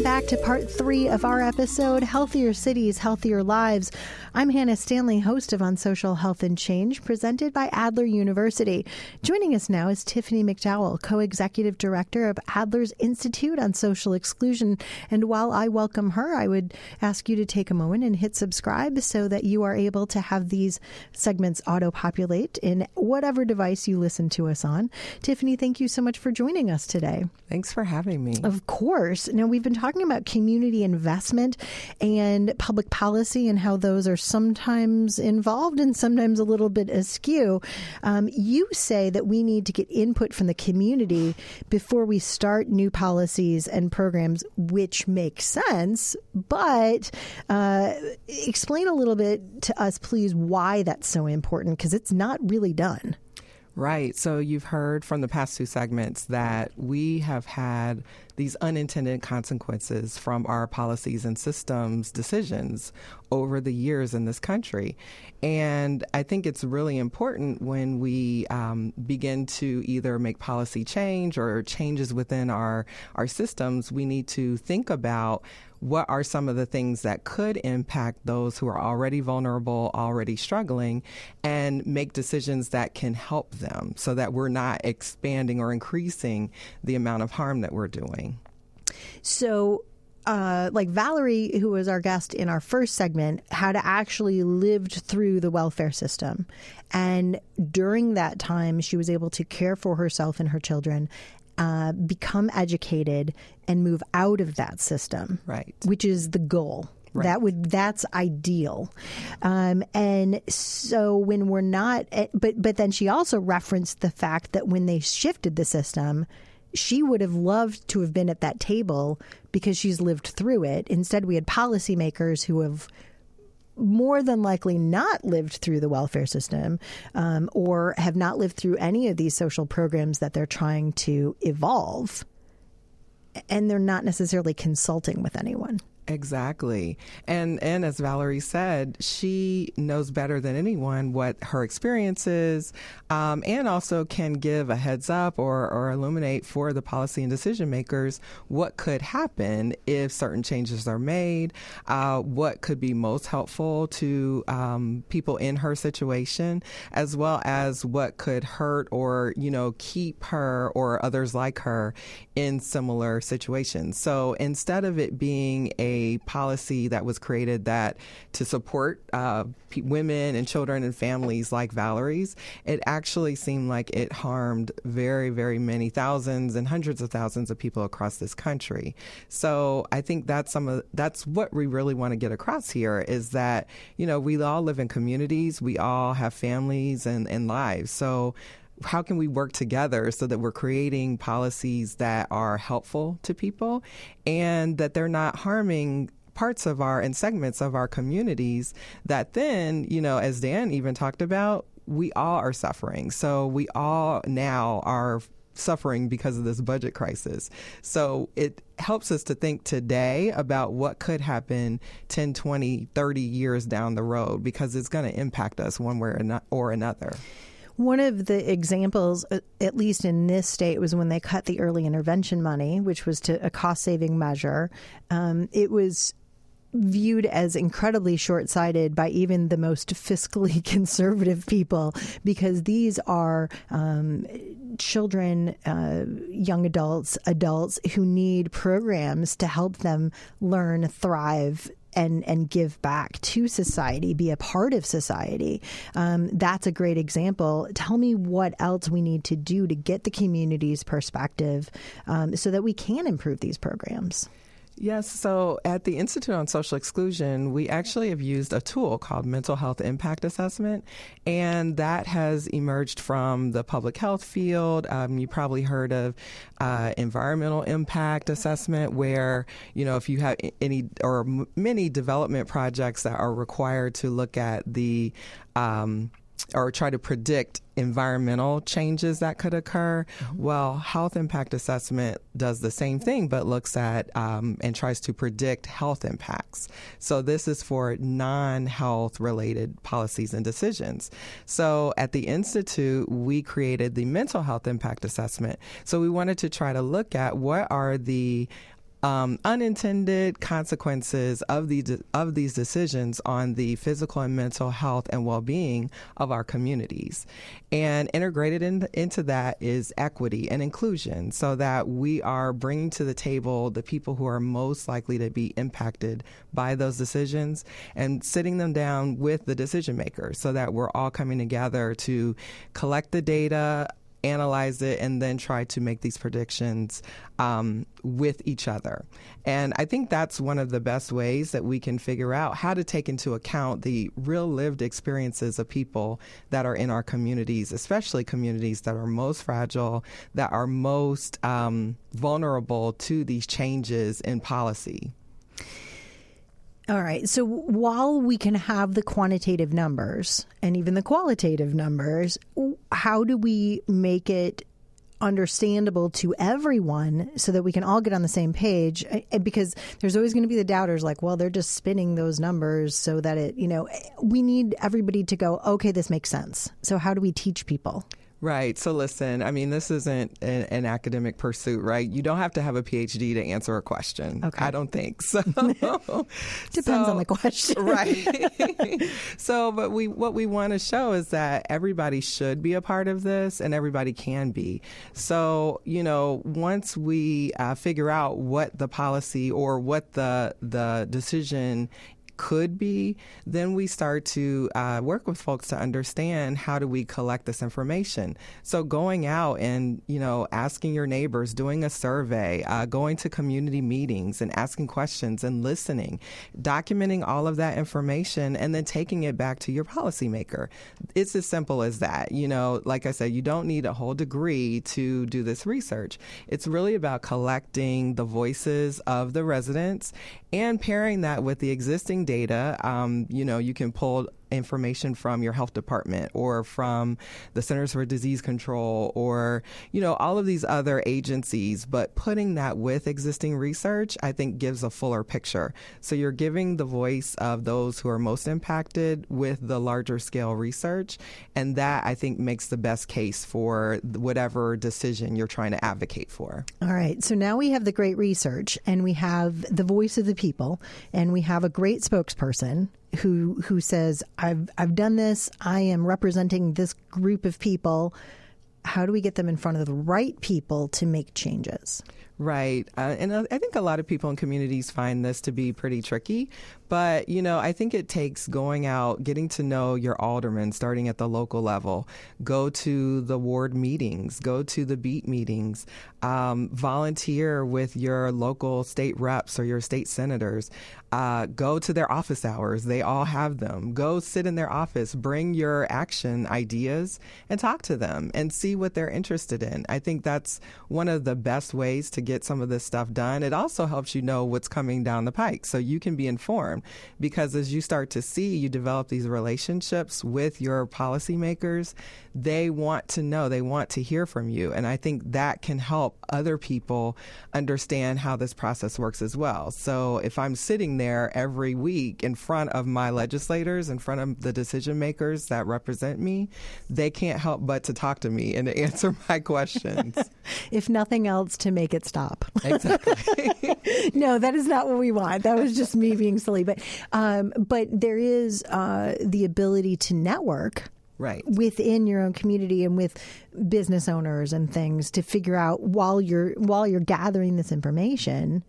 Welcome back to part 3 of our episode, Healthier Cities, Healthier Lives. I'm Hannah Stanley, host of On Social Health and Change, presented by Adler University. Joining us now is Tiffany McDowell, co-executive director of Adler's Institute on Social Exclusion. And while I welcome her, I would ask you to take a moment and hit subscribe so that you are able to have these segments auto-populate in whatever device you listen to us on. Tiffany, thank you so much for joining us today. Thanks for having me. Of course. Now, we've been talking about community investment and public policy and how those are sometimes involved and sometimes a little bit askew. You say that we need to get input from the community before we start new policies and programs, which makes sense. But explain a little bit to us, please, why that's so important, because it's not really done. Right. So you've heard from the past 2 segments that we have had these unintended consequences from our policies and systems decisions over the years in this country. And I think it's really important when we begin to either make policy change or changes within our systems, we need to think about what are some of the things that could impact those who are already vulnerable, already struggling, and make decisions that can help them so that we're not expanding or increasing the amount of harm that we're doing. So, like Valerie, who was our guest in our first segment, had actually lived through the welfare system. And during that time, she was able to care for herself and her children, become educated, and move out of that system, right? Which is the goal. Right. That's ideal. And so when we're not, but then she also referenced the fact that when they shifted the system, she would have loved to have been at that table because she's lived through it. Instead, we had policymakers who have more than likely not lived through the welfare system or have not lived through any of these social programs that they're trying to evolve. And they're not necessarily consulting with anyone. Exactly. And as Valerie said, she knows better than anyone what her experience is, and also can give a heads up or illuminate for the policy and decision makers what could happen if certain changes are made, what could be most helpful to people in her situation, as well as what could hurt or, keep her or others like her in similar situations. So instead of it being a policy that was created that to support women and children and families like Valerie's, it actually seemed like it harmed very, very many thousands and hundreds of thousands of people across this country. So I think that's what we really want to get across here is that, we all live in communities, we all have families and lives. So how can we work together so that we're creating policies that are helpful to people and that they're not harming parts of and segments of our communities that then, as Dan even talked about, we all are suffering. So we all now are suffering because of this budget crisis. So it helps us to think today about what could happen 10, 20, 30 years down the road because it's going to impact us one way or another. One of the examples, at least in this state, was when they cut the early intervention money, which was a cost-saving measure. It was viewed as incredibly short-sighted by even the most fiscally conservative people because these are children, young adults who need programs to help them learn, thrive, and give back to society, be a part of society. That's a great example. Tell me what else we need to do to get the community's perspective so that we can improve these programs. Yes. So at the Institute on Social Exclusion, we actually have used a tool called Mental Health Impact Assessment, and that has emerged from the public health field. You probably heard of environmental impact assessment, where, if you have any or many development projects that are required to look at the or try to predict environmental changes that could occur. Mm-hmm. Well, health impact assessment does the same thing, but looks at and tries to predict health impacts. So this is for non-health related policies and decisions. So at the Institute, we created the mental health impact assessment. So we wanted to try to look at what are the unintended consequences of these decisions on the physical and mental health and well-being of our communities. And integrated into that is equity and inclusion, so that we are bringing to the table the people who are most likely to be impacted by those decisions and sitting them down with the decision makers so that we're all coming together to collect the data, analyze it, and then try to make these predictions with each other. And I think that's one of the best ways that we can figure out how to take into account the real lived experiences of people that are in our communities, especially communities that are most fragile, that are most vulnerable to these changes in policy. All right. So while we can have the quantitative numbers and even the qualitative numbers, how do we make it understandable to everyone so that we can all get on the same page? Because there's always going to be the doubters like, well, they're just spinning those numbers so that it, we need everybody to go, okay, this makes sense. So how do we teach people? Right. So listen, I mean, this isn't an academic pursuit, right? You don't have to have a PhD to answer a question. Okay. I don't think so. Depends on the question. Right. But what we want to show is that everybody should be a part of this and everybody can be. So, once we figure out what the policy or what the decision could be, then we start to work with folks to understand how do we collect this information. So going out and, asking your neighbors, doing a survey, going to community meetings and asking questions and listening, documenting all of that information and then taking it back to your policymaker. It's as simple as that. Like I said, you don't need a whole degree to do this research. It's really about collecting the voices of the residents and pairing that with the existing data. You can pull information from your health department or from the Centers for Disease Control or, all of these other agencies. But putting that with existing research, I think, gives a fuller picture. So you're giving the voice of those who are most impacted with the larger scale research. And that, I think, makes the best case for whatever decision you're trying to advocate for. All right. So now we have the great research and we have the voice of the people and we have a great spokesperson who says, I've done this, I am representing this group of people. How do we get them in front of the right people to make changes? Right. And I think a lot of people in communities find this to be pretty tricky. But, I think it takes going out, getting to know your alderman, starting at the local level, go to the ward meetings, go to the beat meetings, volunteer with your local state reps or your state senators, go to their office hours. They all have them. Go sit in their office, bring your action ideas and talk to them and see what they're interested in. I think that's one of the best ways to get some of this stuff done. It also helps you know what's coming down the pike so you can be informed. Because as you start to see, you develop these relationships with your policymakers, they want to know, they want to hear from you. And I think that can help other people understand how this process works as well. So if I'm sitting there every week in front of my legislators, in front of the decision makers that represent me, they can't help but to talk to me and to answer my questions. If nothing else, to make it stop. Exactly. No, that is not what we want. That was just me being silly. But there is the ability to network. Right. Within your own community and with business owners and things to figure out while you're gathering this information,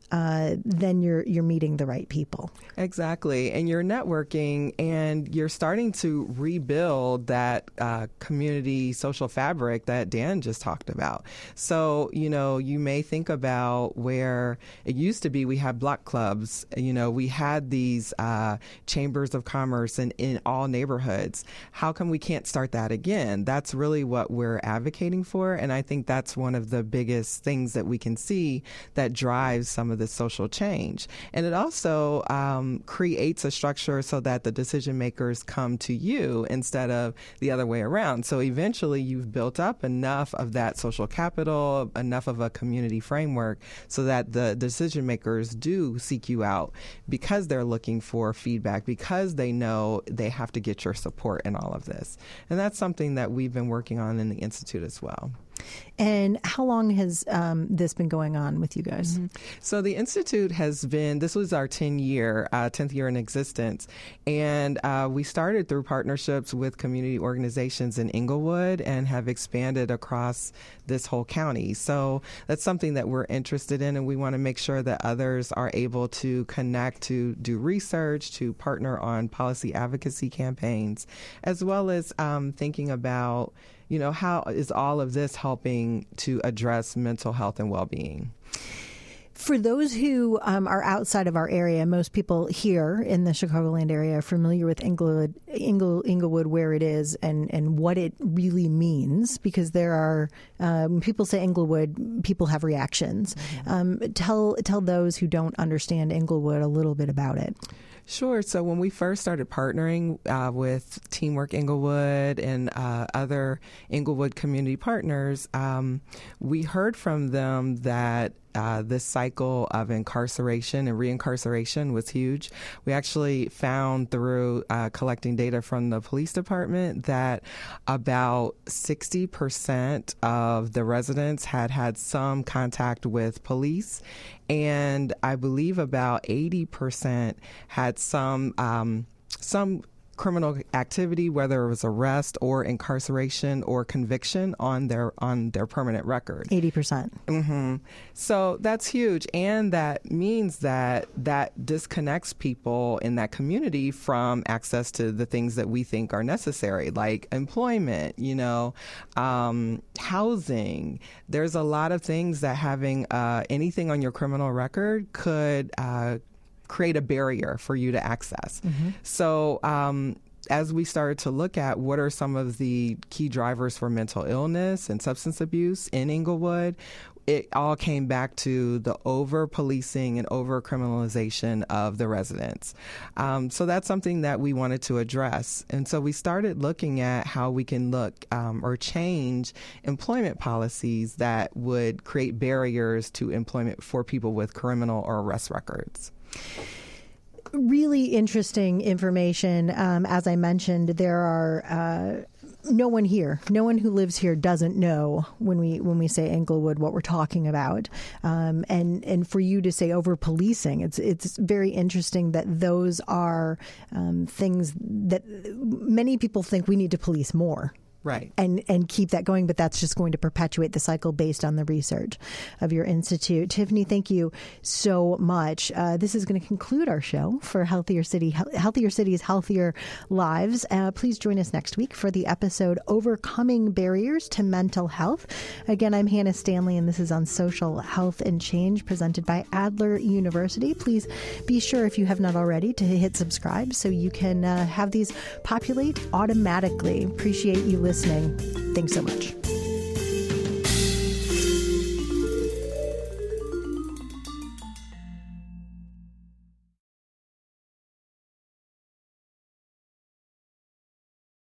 then you're meeting the right people. Exactly. And you're networking and you're starting to rebuild that community social fabric that Dan just talked about. So, you may think about where it used to be we had block clubs, we had these chambers of commerce in all neighborhoods. How come we can't start that again? That's really what we're advocating for. And I think that's one of the biggest things that we can see that drives some of this social change. And it also creates a structure so that the decision makers come to you instead of the other way around. So eventually you've built up enough of that social capital, enough of a community framework so that the decision makers do seek you out because they're looking for feedback, because they know they have to get your support in all of this. And that's something that we've been working on in the Institute as well. And how long has this been going on with you guys? Mm-hmm. So the Institute has been, this was our 10th year in existence. And we started through partnerships with community organizations in Englewood and have expanded across this whole county. So that's something that we're interested in, and we want to make sure that others are able to connect, to do research, to partner on policy advocacy campaigns, as well as thinking about, how is all of this helping to address mental health and well-being? For those who are outside of our area, most people here in the Chicagoland area are familiar with Englewood, where it is, and what it really means, because there are, when people say Englewood, people have reactions. Mm-hmm. Tell those who don't understand Englewood a little bit about it. Sure. So when we first started partnering with Teamwork Englewood and other Englewood community partners, we heard from them that this cycle of incarceration and reincarceration was huge. We actually found through collecting data from the police department that about 60% of the residents had some contact with police, and I believe about 80% had some criminal activity, whether it was arrest or incarceration or conviction on their permanent record. 80%. Mm-hmm. So that's huge, and that means that disconnects people in that community from access to the things that we think are necessary, like employment, housing. There's a lot of things that having anything on your criminal record could create a barrier for you to access. Mm-hmm. So as we started to look at what are some of the key drivers for mental illness and substance abuse in Englewood, it all came back to the over-policing and over-criminalization of the residents. So that's something that we wanted to address. And so we started looking at how we can look or change employment policies that would create barriers to employment for people with criminal or arrest records. Really interesting information. As I mentioned, there are no one who lives here doesn't know when we say Englewood what we're talking about. And for you to say over policing, it's very interesting that those are things that many people think we need to police more. Right. And keep that going, but that's just going to perpetuate the cycle based on the research of your institute. Tiffany, thank you so much. This is going to conclude our show for Healthier Cities, Healthier Lives. Please join us next week for the episode Overcoming Barriers to Mental Health. Again, I'm Hannah Stanley, and this is on Social Health and Change, presented by Adler University. Please be sure, if you have not already, to hit subscribe so you can have these populate automatically. Appreciate you listening. Thanks so much.